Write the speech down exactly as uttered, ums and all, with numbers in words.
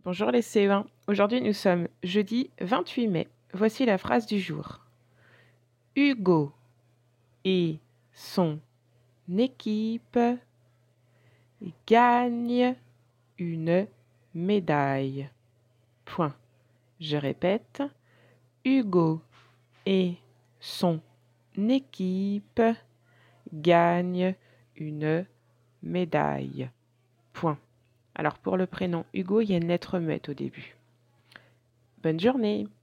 Bonjour les C E un. Aujourd'hui, nous sommes jeudi vingt-huit mai. Voici la phrase du jour. Hugo et son équipe gagnent une médaille. Point. Je répète. Hugo et son équipe gagnent une médaille. Point. Alors pour le prénom Hugo, il y a une lettre muette au début. Bonne journée!